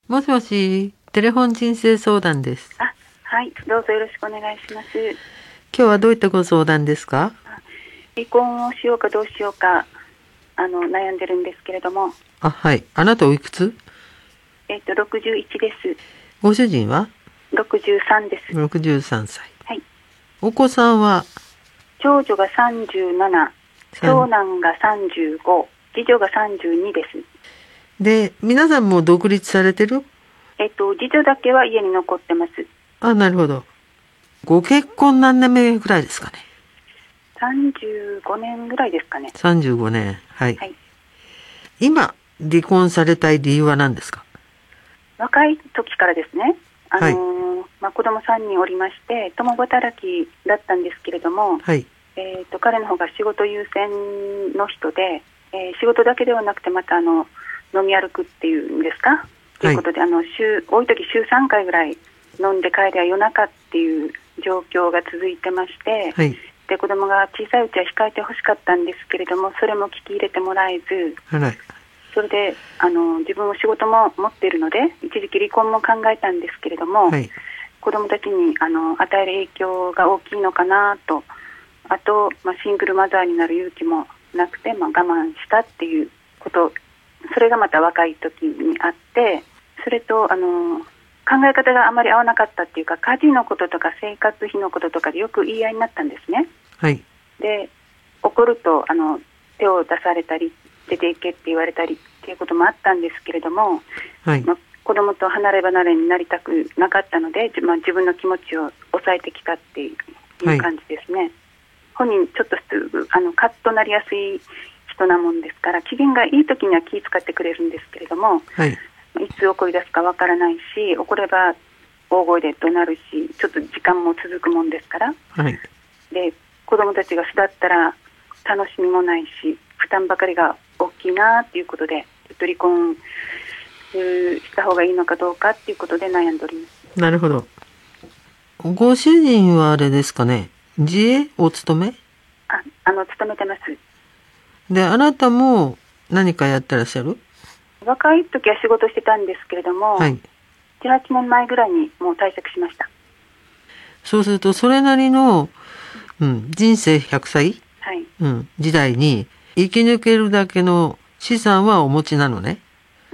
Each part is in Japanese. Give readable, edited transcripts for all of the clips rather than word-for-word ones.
もしもし、テレフォン人生相談です。 はい、どうぞよろしくお願いします。 今日はどういったご相談ですか？ 離婚をしようかどうしようか悩んでるんですけれども。 はい。あなたおいくつ 61です。 ご主人は 63です。 63歳。 はい。 お子さんは長女が37、長男が35、次女が32です。 で、皆さんも独立されてる？ 次女だけは家に残ってます。 なるほど。ご結婚何年目ぐらいですかね ？35年ぐらいですかね。 35年。はい。 はい。 今、離婚されたい理由は何ですか？ 若い時からですね、 はい。 子供3人おりまして、共働きだったんですけれども、 はい。 彼の方が仕事優先の人で、仕事だけではなくてまた飲み歩くっていうんですか、ということで、多い時週3回ぐらい飲んで帰りは夜中っていう状況が続いてまして、 はい。 で子供が小さいうちは控えてほしかったんですけれども、それも聞き入れてもらえず、 はい。 それで自分も仕事も持っているので一時期離婚も考えたんですけれども、 はい。 子供たちに与える影響が大きいのかなと、あと、シングルマザーになる勇気もなくて、我慢したっていうこと、それがまた若い時にあって、それと考え方があまり合わなかったっていうか、家事のこととか生活費のこととかでよく言い合いになったんですね。 はい。 で怒ると手を出されたり出ていけって言われたりっていうこともあったんですけれども、 はい。 子供と離れ離れになりたくなかったので、自分の気持ちを抑えてきたっていう感じですね。本人ちょっとすぐカッとなりやすい人なもんですから、機嫌がいい時には気遣ってくれるんですけれども、 はい。 いつ怒り出すかわからないし、怒れば大声で怒鳴るし、ちょっと時間も続くもんですから、 はい。 で子供たちが巣立ったら楽しみもないし、負担ばかりが大きいなっていうことで、ちょっと離婚した方がいいのかどうかっていうことで悩んでおります。 なるほど。ご主人はあれですかね、自営お勤め？ 勤めてます。 で、あなたも何かやってらっしゃる？ 若い時は仕事してたんですけれども、 はい。 7、8年前ぐらいにもう退職しました。 そうすると、それなりの、人生100歳、 はい。 時代に生き抜けるだけの資産はお持ちなのね。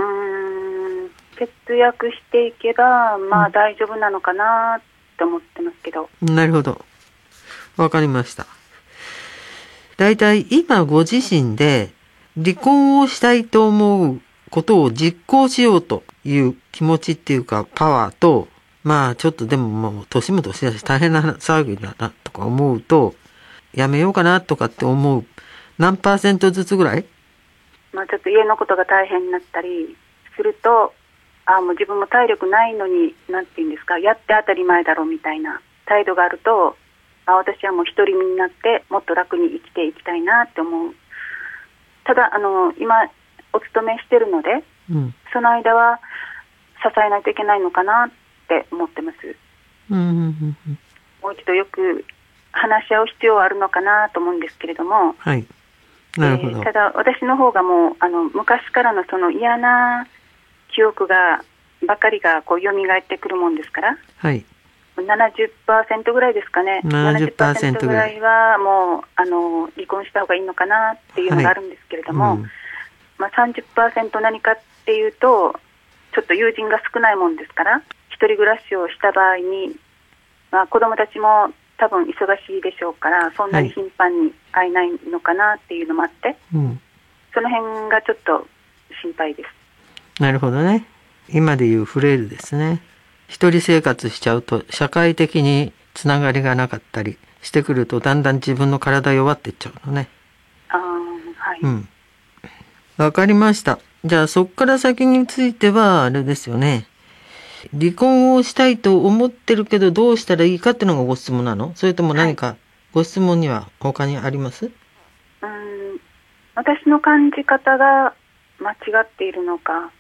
節約していけば、大丈夫なのかなと思ってますけど。 なるほど。わかりました。だいたい今ご自身で離婚をしたいと思うことを実行しようという気持ちっていうかパワーと、ちょっとでももう年も年だし大変な騒ぎだなとか思うと、やめようかなとかって思う何%ずつぐらい？ ちょっと家のことが大変になったりすると、もう自分も体力ないのに、なんていうんですか、やって当たり前だろうみたいな態度があると、私はもう独り身になってもっと楽に生きていきたいなって思う。ただ今お勤めしてるので、その間は支えないといけないのかなって思ってます。もう一度よく話し合う必要はあるのかなと思うんですけれども、 はい。なるほど。 ただ私の方がもう昔からのその嫌な記憶ばかりがこう蘇ってくるもんですから、 はい。 70% ぐらいですかね。 70% ぐらいはもう離婚した方がいいのかなっていうのがあるんですけれども、30% 何かっていうと、ちょっと友人が少ないもんですから、一人暮らしをした場合に、子供たちも多分忙しいでしょうから、そんなに頻繁に会えないのかなっていうのもあって、その辺がちょっと心配です。 なるほどね。今でいうフレイルですね。一人生活しちゃうと社会的につながりがなかったりしてくると、だんだん自分の体弱っていっちゃうのね。 はい。 わかりました。じゃあそっから先についてはあれですよね。離婚をしたいと思ってるけどどうしたらいいかっていうのがご質問なの？それとも何かご質問には他にあります？ 私の感じ方が間違っているのか、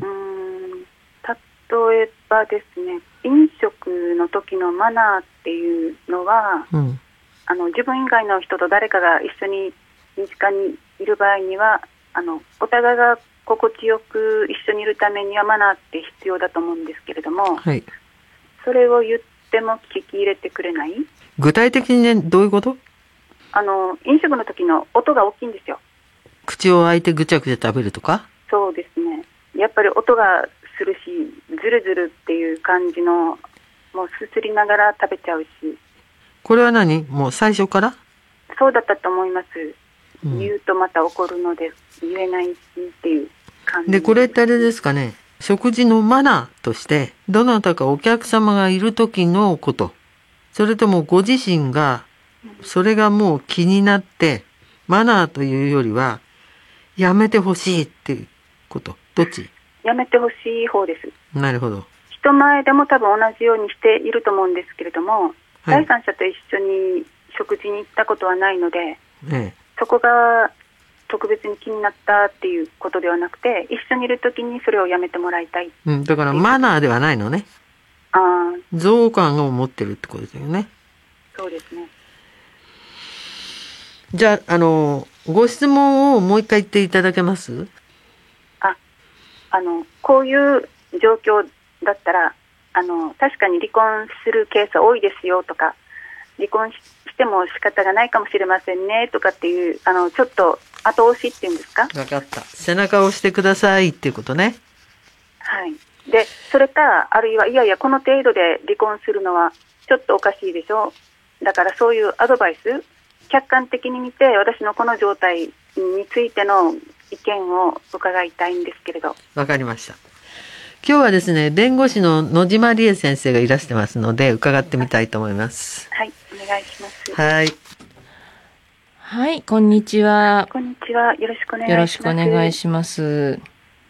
例えばですね、飲食の時のマナーっていうのは、自分以外の人と誰かが一緒に身近にいる場合にはお互いが心地よく一緒にいるためにはマナーって必要だと思うんですけれども、 はい。 それを言っても聞き入れてくれない。 具体的にね、どういうこと？ 飲食の時の音が大きいんですよ。 口を開いてぐちゃぐちゃ食べるとか？ そうですね。やっぱり音がするし、ズルズルっていう感じの、もうすすりながら食べちゃうし。 これは何？もう最初から？ そうだったと思います。 うん言うとまた怒るので言えないしっていう感じで、これってあれですかね、食事のマナーとして、どなたかお客様がいる時のこと、それともご自身が、それがもう気になって、マナーというよりは、やめてほしいっていうこと、どっち？ やめてほしい方です。 なるほど。 人前でも多分同じようにしていると思うんですけれども、 はい第三者と一緒に食事に行ったことはないので、 ええ。 そこが特別に気になったっていうことではなくて、一緒にいるときにそれをやめてもらいたい。 うん、だからマナーではないのね。 ああ、 憎悪感を持ってるってことですよね。 そうですね。 じゃあ、ご質問をもう一回言っていただけます？ こういう状況だったら、確かに離婚するケースは多いですよとか、離婚しても仕方がないかもしれませんねとかっていう、ちょっと後押しっていうんですか？ わかった。背中を押してくださいっていうことね。 はい。で、それか、あるいは、いやいや、この程度で離婚するのはちょっとおかしいでしょ。だからそういうアドバイス、客観的に見て、私のこの状態についての意見を伺いたいんですけれど。 わかりました。今日はですね、弁護士の野島理恵先生がいらしてますので、伺ってみたいと思います。 はい、お願いします。 はい。 はい、こんにちは。 こんにちは。よろしくお願いします。 よろしくお願いします。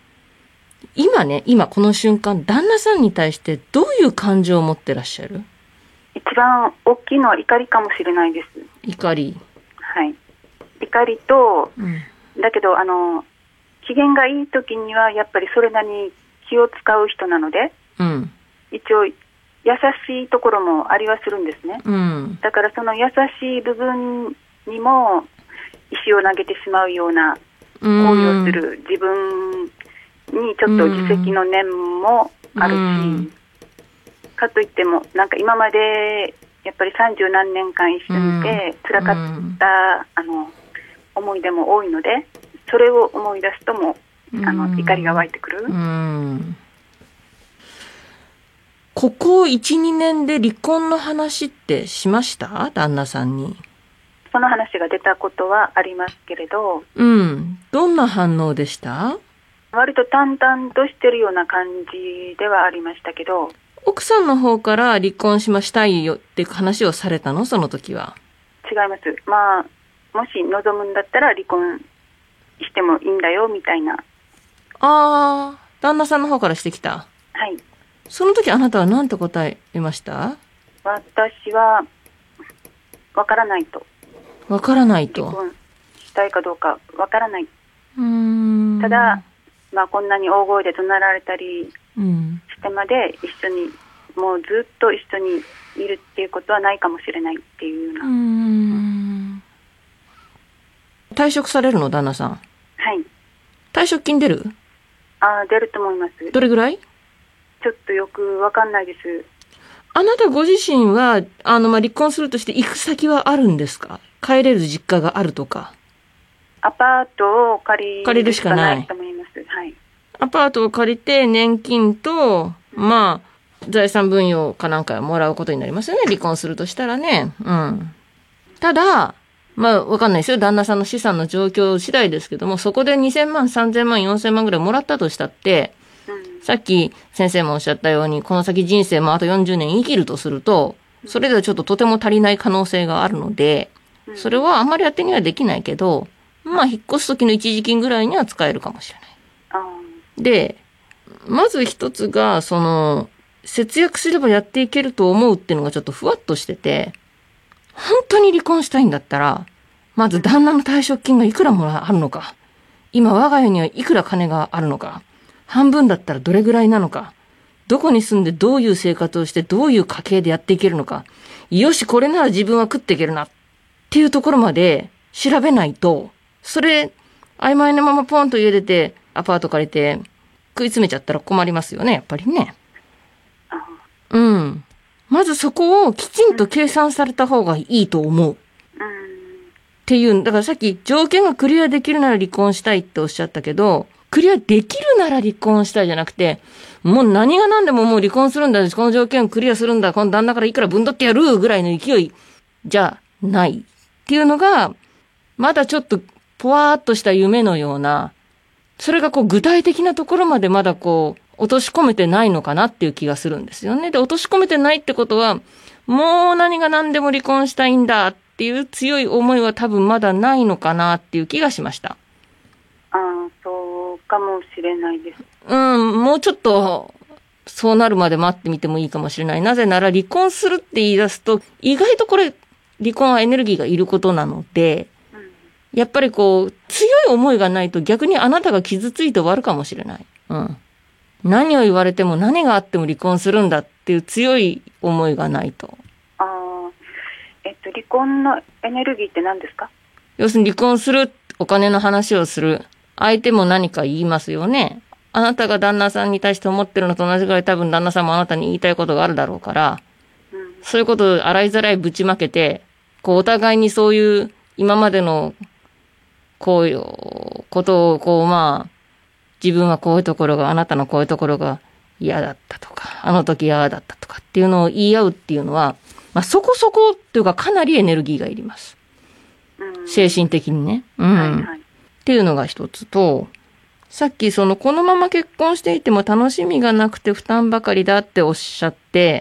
今この瞬間、旦那さんに対してどういう感情を持ってらっしゃる？ 一番大きいのは怒りかもしれないです。 怒り。 はい。怒りと、 うん。 だけど、機嫌がいい時には、やっぱりそれなりに気を使う人なので、 うん。 一応、優しいところもありはするんですね。 うん。 だからその優しい部分にも石を投げてしまうような行為をする自分にちょっと自責の念もあるし、かといってもなんか今までやっぱり30何年間一緒にいて辛かった思い出も多いので、それを思い出すとも怒りが湧いてくる。 ここ1、2年で離婚の話ってしました？旦那さんに。 その話が出たことはありますけれど、 どんな反応でした？ 割と淡々としてるような感じではありましたけど。 奥さんの方から離婚したいよって話をされたの？その時は。 違います。まあ、もし望むんだったら離婚してもいいんだよみたいな。 旦那さんの方からしてきた。 はい。 その時あなたは何と答えました？ 私はわからないと。 わからないと。 離婚したいかどうかわからない。ただ、まあこんなに大声で怒鳴られたりしてまで一緒に、もうずっと一緒にいるっていうことはないかもしれないっていうような。 退職されるの？旦那さん。 はい。 退職金出る？ 出ると思います。 どれぐらい？ ちょっとよくわかんないです。 あなたご自身は、離婚するとして行く先はあるんですか？帰れる実家があるとか。 アパートを借りるしかないと思います。はい。 アパートを借りて年金と、まあ、財産分与かなんかもらうことになりますよね。離婚するとしたらね。ただ、まあ、わかんないですよ。旦那さんの資産の状況次第ですけども、そこで2000万、3000万、4000万ぐらいもらったとしたって、さっき先生もおっしゃったように、この先人生もあと40年生きるとすると、それではちょっととても足りない可能性があるので、それはあんまり当てにはできないけど、まあ、引っ越す時の一時金ぐらいには使えるかもしれない。で、まず一つが、節約すればやっていけると思うっていうのがちょっとふわっとしてて、本当に離婚したいんだったら、まず旦那の退職金がいくらもあるのか、今我が家にはいくら金があるのか、半分だったらどれぐらいなのか、どこに住んでどういう生活をしてどういう家計でやっていけるのか、よし、これなら自分は食っていけるなっていうところまで調べないと、それ、曖昧なままポンと入れて、 アパート借りて食い詰めちゃったら困りますよね、やっぱりね。 あうん。まずそこをきちんと計算された方がいいと思う。っていう、だからさっき条件がクリアできるなら離婚したいっておっしゃったけど、クリアできるなら離婚したいじゃなくて、もう何が何でももう離婚するんだ、この条件をクリアするんだ、この旦那からいくら分取ってやるぐらいの勢いじゃないっていうのが、まだちょっとぽわーっとした夢のような、それがこう具体的なところまでまだこう落とし込めてないのかなっていう気がするんですよね。で、落とし込めてないってことは、もう何が何でも離婚したいんだっていう強い思いは多分まだないのかなっていう気がしました。 そうかもしれないです。 もうちょっと、そうなるまで待ってみてもいいかもしれない。なぜなら離婚するって言い出すと、意外とこれ、離婚はエネルギーがいることなので、やっぱりこう、強い思いがないと逆にあなたが傷ついて終わるかもしれない。何を言われても何があっても離婚するんだっていう強い思いがないと。 離婚のエネルギーって何ですか？ 要するに離婚する、お金の話をする。相手も何か言いますよね。あなたが旦那さんに対して思ってるのと同じぐらい多分旦那さんもあなたに言いたいことがあるだろうから、そういうことを洗いざらいぶちまけて、こうお互いにそういう今までのこういうことをこう自分はこういうところが、あなたのこういうところが嫌だったとか、あの時嫌だったとかっていうのを言い合うっていうのは、そこそこっていうかかなりエネルギーがいります。精神的にね。っていうのが一つと、さっきこのまま結婚していても楽しみがなくて負担ばかりだっておっしゃって、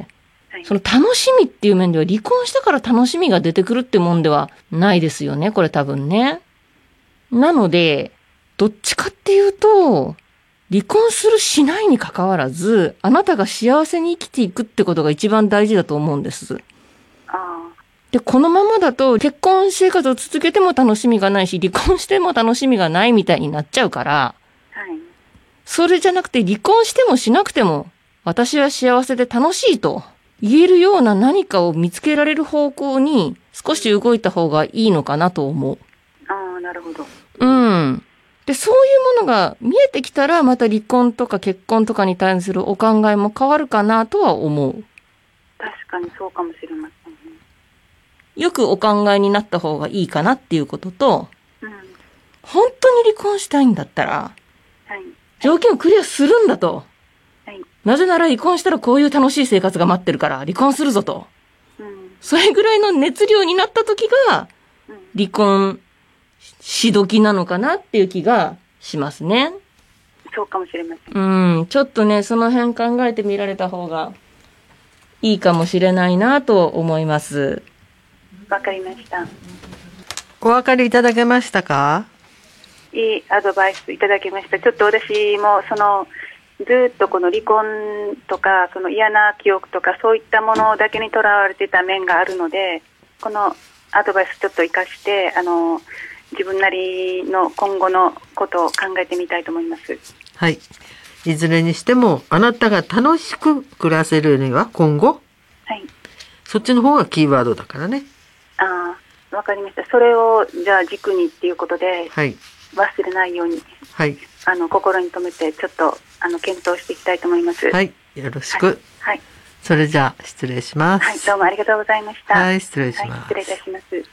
その楽しみっていう面では離婚したから楽しみが出てくるってもんではないですよね、これ多分ね。なので、どっちかっていうと、離婚するしないに関わらず、あなたが幸せに生きていくってことが一番大事だと思うんです。で、このままだと結婚生活を続けても楽しみがないし、離婚しても楽しみがないみたいになっちゃうから、それじゃなくて離婚してもしなくても、私は幸せで楽しいと言えるような何かを見つけられる方向に少し動いた方がいいのかなと思う。 なるほど。 で、そういうものが見えてきたら、また離婚とか結婚とかに対するお考えも変わるかなとは思う。 確かにそうかもしれませんね。 よくお考えになった方がいいかなっていうことと、本当に離婚したいんだったら、条件をクリアするんだと。なぜなら離婚したらこういう楽しい生活が待ってるから離婚するぞと。それぐらいの熱量になった時が、離婚し時なのかなっていう気がしますね。 そうかもしれません。 ちょっとね、その辺考えてみられた方がいいかもしれないなと思います。 わかりました。 お分かりいただけましたか？ いいアドバイスいただきました。ちょっと私もずっとこの離婚とかその嫌な記憶とかそういったものだけにとらわれてた面があるので、このアドバイスちょっと活かして自分なりの今後のことを考えてみたいと思います。 はい。いずれにしてもあなたが楽しく暮らせるには今後、そっちの方がキーワードだからね。 わかりました。それをじゃあ軸にっていうことで、忘れないように、心に留めてちょっと検討していきたいと思います。 よろしく。それじゃあ失礼します。 どうもありがとうございました。 失礼します。 失礼いたします。